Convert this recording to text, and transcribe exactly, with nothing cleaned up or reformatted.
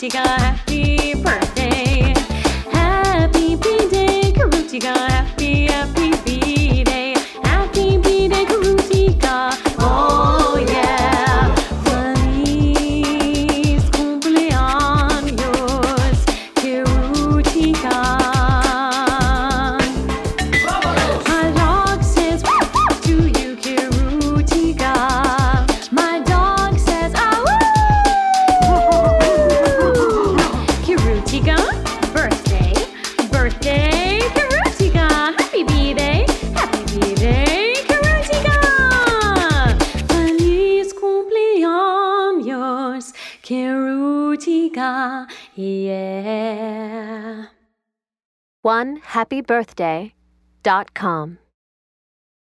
Karutika, happy birthday. Happy B-Day, Karutika, happy, happy B-Day. Happy B-Day, Karutika, oh yeah. Feliz cumpleaños, Karutika. My dog says to you, Karutika. My dog says, ah, woo! Karutika, birthday, birthday, Karutika. Happy B-Day, happy B-Day, Karutika. Feliz cumpleaños, Karutika, yeah. one happy birthday dot com